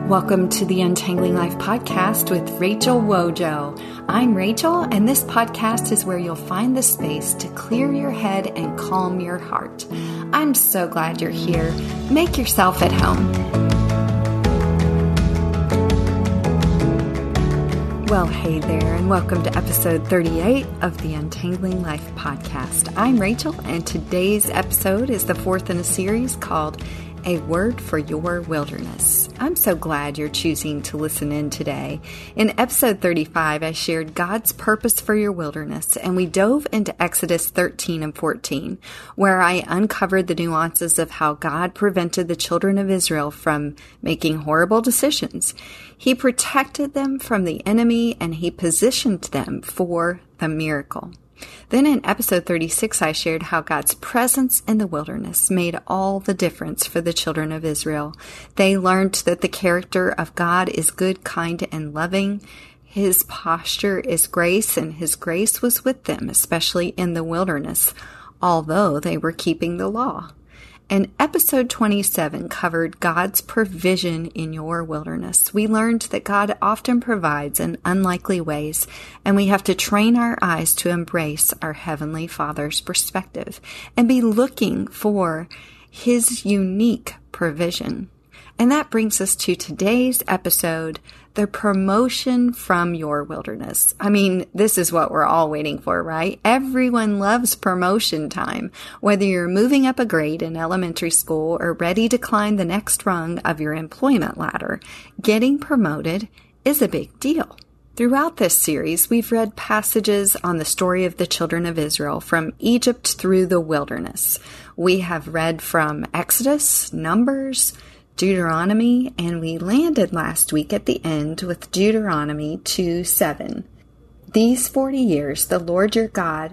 Welcome to the Untangling Life podcast with Rachel Wojo. I'm Rachel, and this podcast is where you'll find the space to clear your head and calm your heart. I'm so glad you're here. Make yourself at home. Well, hey there, and welcome to episode 38 of the Untangling Life podcast. I'm Rachel, and today's episode is the fourth in a series called A Word for Your Wilderness. I'm so glad you're choosing to listen in today. In episode 35, I shared God's purpose for your wilderness, and we dove into Exodus 13 and 14, where I uncovered the nuances of how God prevented the children of Israel from making horrible decisions. He protected them from the enemy, and He positioned them for the miracle. Then in episode 36, I shared how God's presence in the wilderness made all the difference for the children of Israel. They learned that the character of God is good, kind, and loving. His posture is grace, and His grace was with them, especially in the wilderness, although they were keeping the law. And episode 27 covered God's provision in your wilderness. We learned that God often provides in unlikely ways, and we have to train our eyes to embrace our Heavenly Father's perspective and be looking for His unique provision. And that brings us to today's episode, the promotion from your wilderness. I mean, this is what we're all waiting for, right? Everyone loves promotion time. Whether you're moving up a grade in elementary school or ready to climb the next rung of your employment ladder, getting promoted is a big deal. Throughout this series, we've read passages on the story of the children of Israel from Egypt through the wilderness. We have read from Exodus, Numbers, Deuteronomy, and we landed last week at the end with Deuteronomy 2:7. These 40 years the Lord your God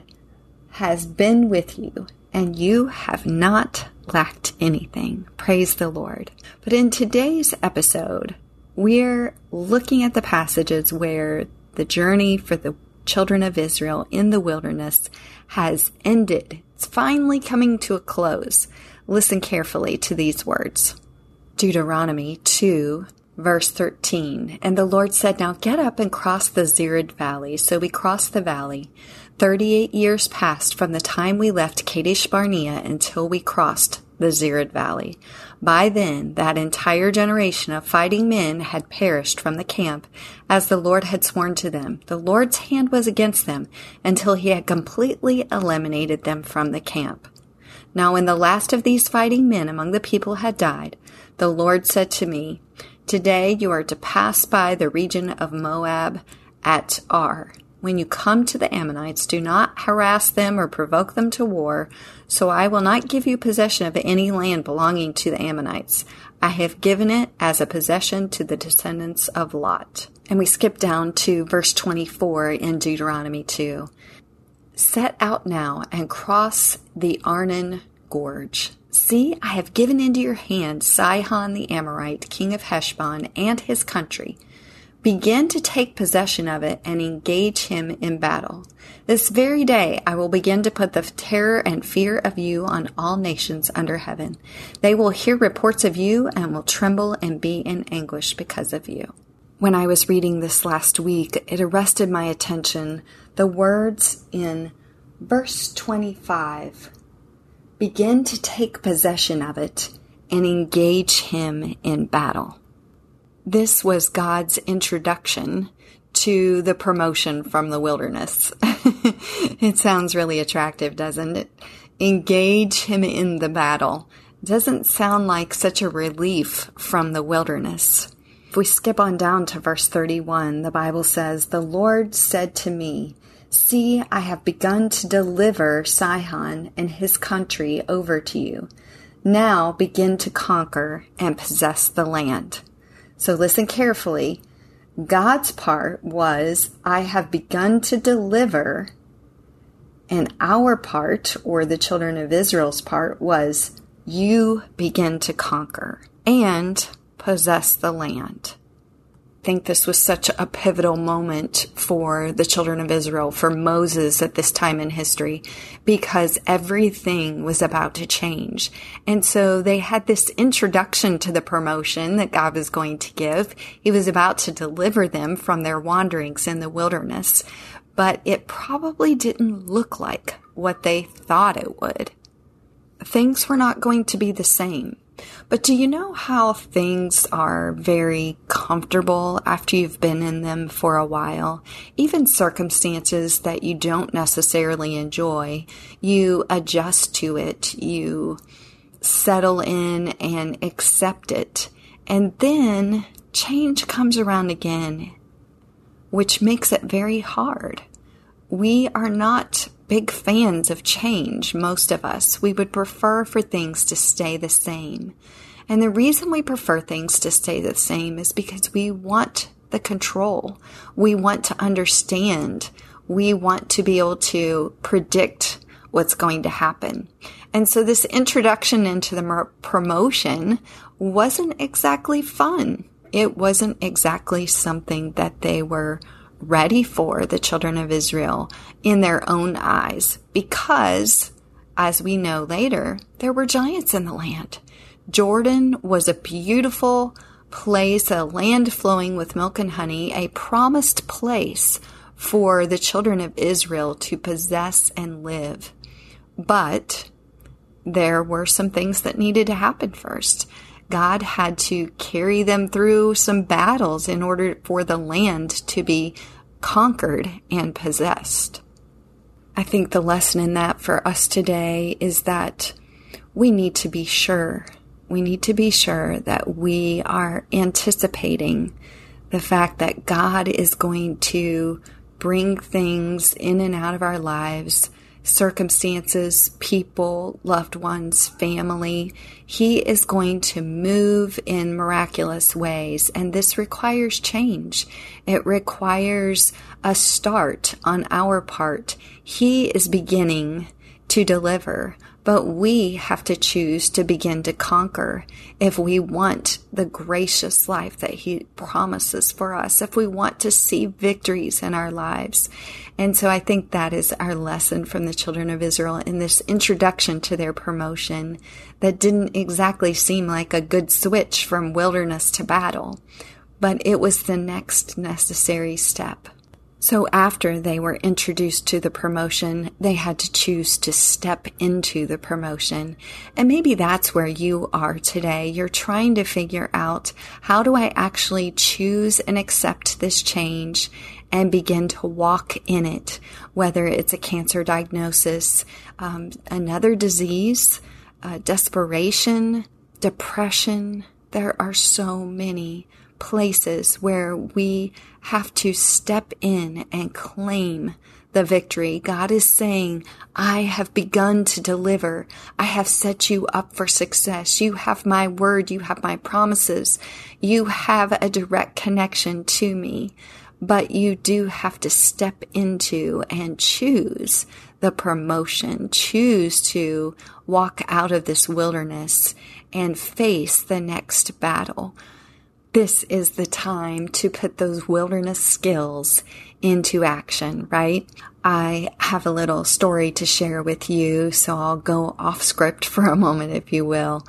has been with you, and you have not lacked anything. Praise the Lord. But in today's episode, we're looking at the passages where the journey for the children of Israel in the wilderness has ended. It's finally coming to a close. Listen carefully to these words. Deuteronomy 2, verse 13. And the Lord said, now get up and cross the Zered Valley. So we crossed the valley. 38 years passed from the time we left Kadesh Barnea until we crossed the Zered Valley. By then, that entire generation of fighting men had perished from the camp, as the Lord had sworn to them. The Lord's hand was against them until He had completely eliminated them from the camp. Now when the last of these fighting men among the people had died, the Lord said to me, today you are to pass by the region of Moab at Ar. When you come to the Ammonites, do not harass them or provoke them to war, so I will not give you possession of any land belonging to the Ammonites. I have given it as a possession to the descendants of Lot. And we skip down to verse 24 in Deuteronomy 2. Set out now and cross the Arnon Gorge. See, I have given into your hand Sihon the Amorite, king of Heshbon, and his country. Begin to take possession of it and engage him in battle. This very day I will begin to put the terror and fear of you on all nations under heaven. They will hear reports of you and will tremble and be in anguish because of you. When I was reading this last week, it arrested my attention. The words in verse 25, begin to take possession of it and engage him in battle. This was God's introduction to the promotion from the wilderness. It sounds really attractive, doesn't it? Engage him in the battle. Doesn't sound like such a relief from the wilderness. If we skip on down to verse 31, the Bible says, the Lord said to me, see, I have begun to deliver Sihon and his country over to you. Now begin to conquer and possess the land. So listen carefully. God's part was, I have begun to deliver, and our part, or the children of Israel's part, was, you begin to conquer and possess the land. think this was such a pivotal moment for the children of Israel, for Moses at this time in history, because everything was about to change. And so they had this introduction to the promotion that God was going to give. He was about to deliver them from their wanderings in the wilderness, but it probably didn't look like what they thought it would. Things were not going to be the same. But do you know how things are very comfortable after you've been in them for a while? Even circumstances that you don't necessarily enjoy, you adjust to it, you settle in and accept it. And then change comes around again, which makes it very hard. We are not big fans of change, most of us. We would prefer for things to stay the same. And the reason we prefer things to stay the same is because we want the control. We want to understand. We want to be able to predict what's going to happen. And so this introduction into the promotion wasn't exactly fun. It wasn't exactly something that they were ready for, the children of Israel, in their own eyes, because, as we know later, there were giants in the land. Jordan was a beautiful place, a land flowing with milk and honey, a promised place for the children of Israel to possess and live. But there were some things that needed to happen first. God had to carry them through some battles in order for the land to be conquered and possessed. I think the lesson in that for us today is that we need to be sure. We need to be sure that we are anticipating the fact that God is going to bring things in and out of our lives, circumstances, people, loved ones, family. He is going to move in miraculous ways, and this requires change. It requires a start on our part. He is beginning to deliver, but we have to choose to begin to conquer if we want the gracious life that He promises for us, if we want to see victories in our lives. And so I think that is our lesson from the children of Israel in this introduction to their promotion that didn't exactly seem like a good switch from wilderness to battle, but it was the next necessary step. So after they were introduced to the promotion, they had to choose to step into the promotion. And maybe that's where you are today. You're trying to figure out, how do I actually choose and accept this change and begin to walk in it? Whether it's a cancer diagnosis, another disease, desperation, depression. There are so many places where we have to step in and claim the victory. God is saying, I have begun to deliver. I have set you up for success. You have my word. You have my promises. You have a direct connection to me. But you do have to step into and choose the promotion. Choose to walk out of this wilderness and face the next battle. This is the time to put those wilderness skills into action, right? I have a little story to share with you, so I'll go off script for a moment, if you will.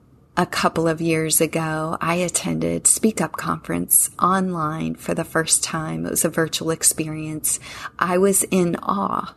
A couple of years ago, I attended Speak Up Conference online for the first time. It was a virtual experience. I was in awe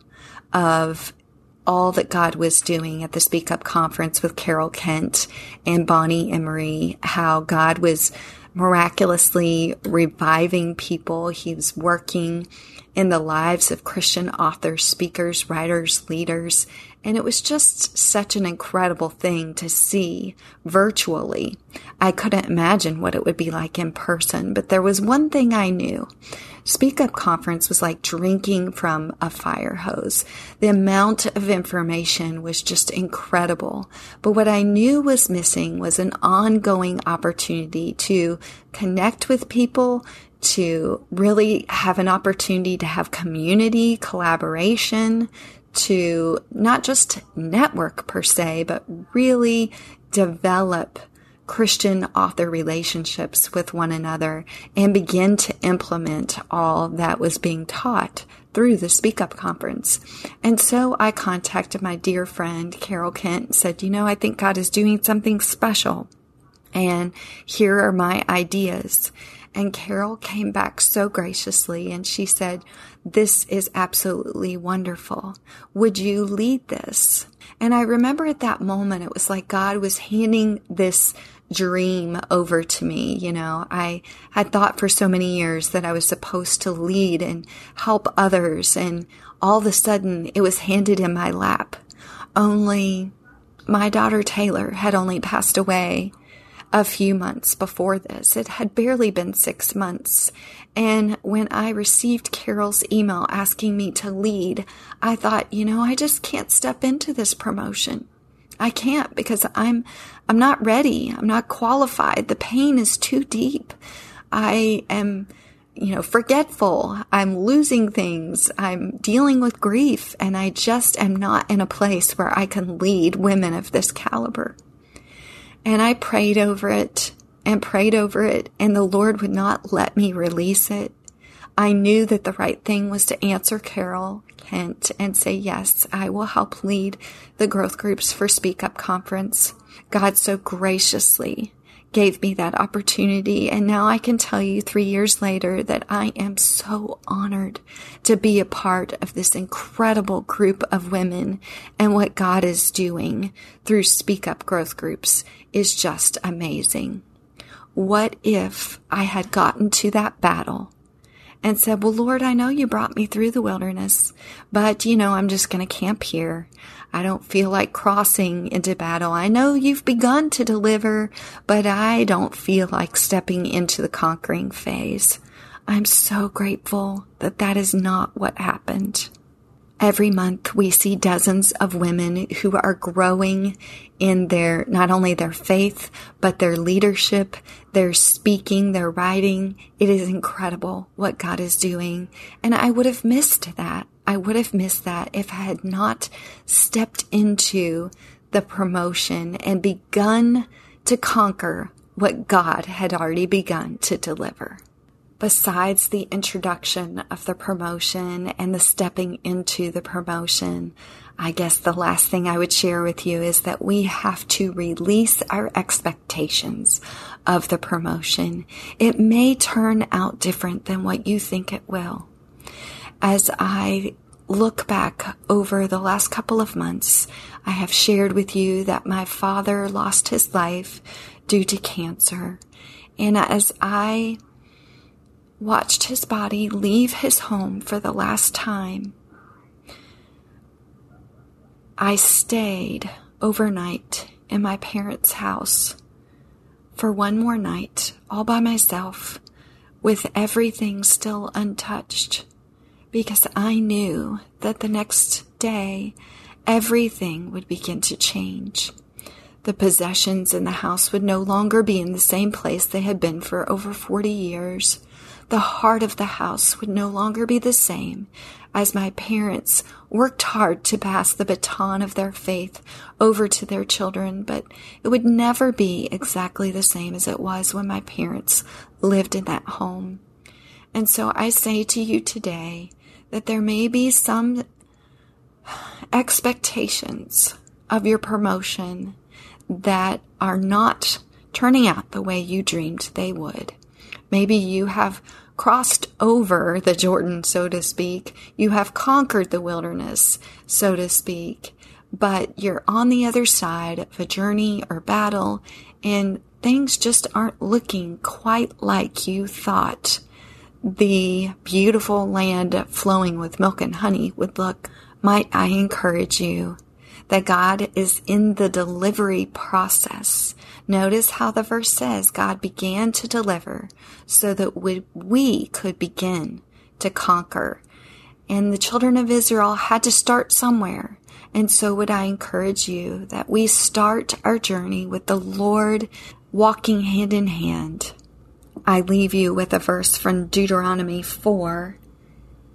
of all that God was doing at the Speak Up Conference with Carol Kent and Bonnie Emery, how God was miraculously reviving people. He was working in the lives of Christian authors, speakers, writers, leaders. And it was just such an incredible thing to see virtually. I couldn't imagine what it would be like in person, but there was one thing I knew. Speak Up Conference was like drinking from a fire hose. The amount of information was just incredible. But what I knew was missing was an ongoing opportunity to connect with people, to really have an opportunity to have community, collaboration, to not just network per se, but really develop Christian author relationships with one another and begin to implement all that was being taught through the Speak Up Conference. And so I contacted my dear friend, Carol Kent, and said, I think God is doing something special, and here are my ideas. And Carol came back so graciously, and she said, this is absolutely wonderful. Would you lead this? And I remember at that moment, it was like God was handing this dream over to me. I had thought for so many years that I was supposed to lead and help others, and all of a sudden it was handed in my lap. Only my daughter Taylor had only passed away a few months before this. It had barely been 6 months. And when I received Carol's email asking me to lead, I thought, I just can't step into this promotion. I can't, because I'm not ready. I'm not qualified. The pain is too deep. I am, forgetful. I'm losing things. I'm dealing with grief, and I just am not in a place where I can lead women of this caliber. And I prayed over it, and the Lord would not let me release it. I knew that the right thing was to answer Carol Kent and say, yes, I will help lead the growth groups for Speak Up Conference. God so graciously gave me that opportunity. And now I can tell you 3 years later that I am so honored to be a part of this incredible group of women. And what God is doing through Speak Up growth groups is just amazing. What if I had gotten to that battle and said, well, Lord, I know you brought me through the wilderness, but I'm just going to camp here. I don't feel like crossing into battle. I know you've begun to deliver, but I don't feel like stepping into the conquering phase. I'm so grateful that that is not what happened. Every month we see dozens of women who are growing in not only their faith, but their leadership, their speaking, their writing. It is incredible what God is doing. And I would have missed that. If I had not stepped into the promotion and begun to conquer what God had already begun to deliver. Besides the introduction of the promotion and the stepping into the promotion, I guess the last thing I would share with you is that we have to release our expectations of the promotion. It may turn out different than what you think it will. As I look back over the last couple of months, I have shared with you that my father lost his life due to cancer. And as I watched his body leave his home for the last time, I stayed overnight in my parents' house for one more night, all by myself, with everything still untouched, because I knew that the next day, everything would begin to change. The possessions in the house would no longer be in the same place they had been for over 40 years. The heart of the house would no longer be the same, as my parents worked hard to pass the baton of their faith over to their children, but it would never be exactly the same as it was when my parents lived in that home. And so I say to you today that there may be some expectations of your promotion that are not turning out the way you dreamed they would. Maybe you have crossed over the Jordan, so to speak. You have conquered the wilderness, so to speak, but you're on the other side of a journey or battle, and things just aren't looking quite like you thought the beautiful land flowing with milk and honey would look. Might I encourage you that God is in the delivery process. Notice how the verse says God began to deliver so that we could begin to conquer. And the children of Israel had to start somewhere. And so would I encourage you that we start our journey with the Lord walking hand in hand. I leave you with a verse from Deuteronomy 4,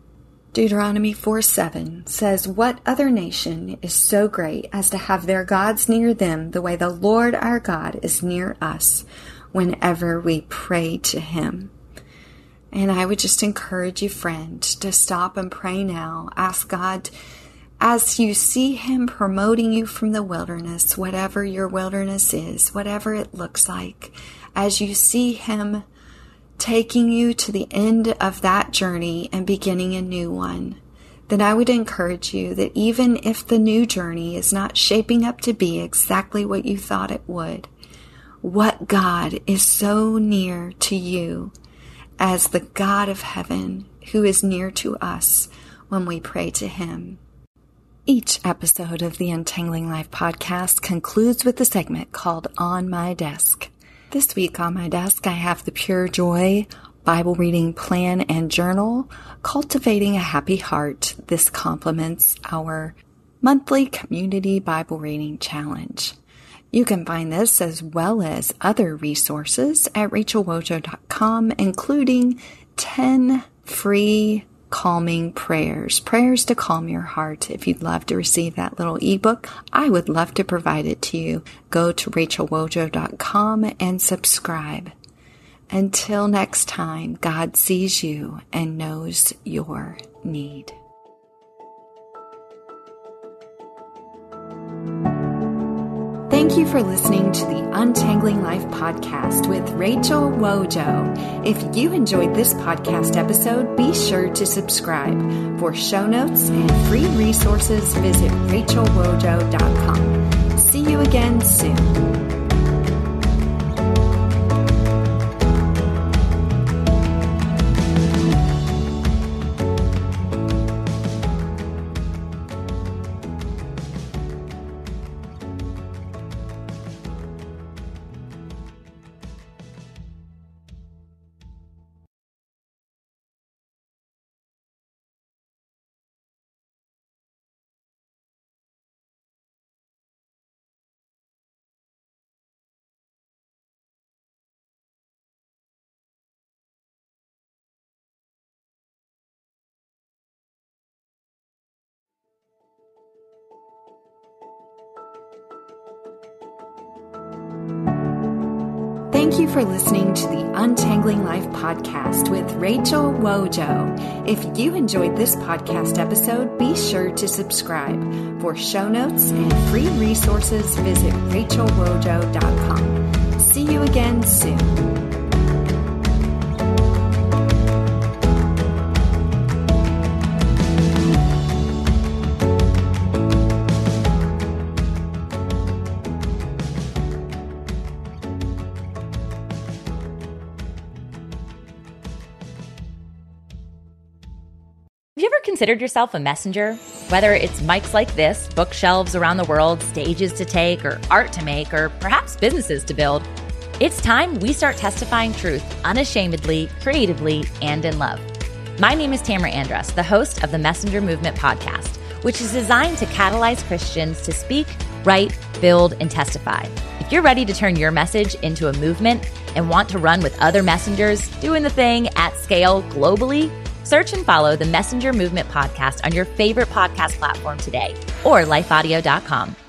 Deuteronomy 4:7 says, "What other nation is so great as to have their gods near them the way the Lord our God is near us whenever we pray to Him?" And I would just encourage you, friend, to stop and pray now. Ask God, as you see Him promoting you from the wilderness, whatever your wilderness is, whatever it looks like, as you see Him taking you to the end of that journey and beginning a new one, then I would encourage you that even if the new journey is not shaping up to be exactly what you thought it would, what God is so near to you as the God of heaven who is near to us when we pray to Him. Each episode of the Untangling Life podcast concludes with a segment called On My Desk. This week on my desk, I have the Pure Joy Bible reading plan and journal, Cultivating a Happy Heart. This complements our monthly community Bible reading challenge. You can find this as well as other resources at rachelwojo.com, including 10 free calming prayers to calm your heart. If you'd love to receive that little ebook, I would love to provide it to you. Go to rachelwojo.com and subscribe. Until next time, God sees you and knows your need. Thank you for listening to the Untangling Life podcast with Rachel Wojo. If you enjoyed this podcast episode, be sure to subscribe. For show notes and free resources, visit rachelwojo.com. See you again soon. Thank you for listening to the Untangling Life podcast with Rachel Wojo. If you enjoyed this podcast episode, be sure to subscribe. For show notes and free resources, visit rachelwojo.com. See you again soon. Have you ever considered yourself a messenger? Whether it's mics like this, bookshelves around the world, stages to take, or art to make, or perhaps businesses to build, it's time we start testifying truth unashamedly, creatively, and in love. My name is Tamara Andrus, the host of the Messenger Movement podcast, which is designed to catalyze Christians to speak, write, build, and testify. If you're ready to turn your message into a movement and want to run with other messengers doing the thing at scale globally, search and follow the Messenger Movement podcast on your favorite podcast platform today or lifeaudio.com.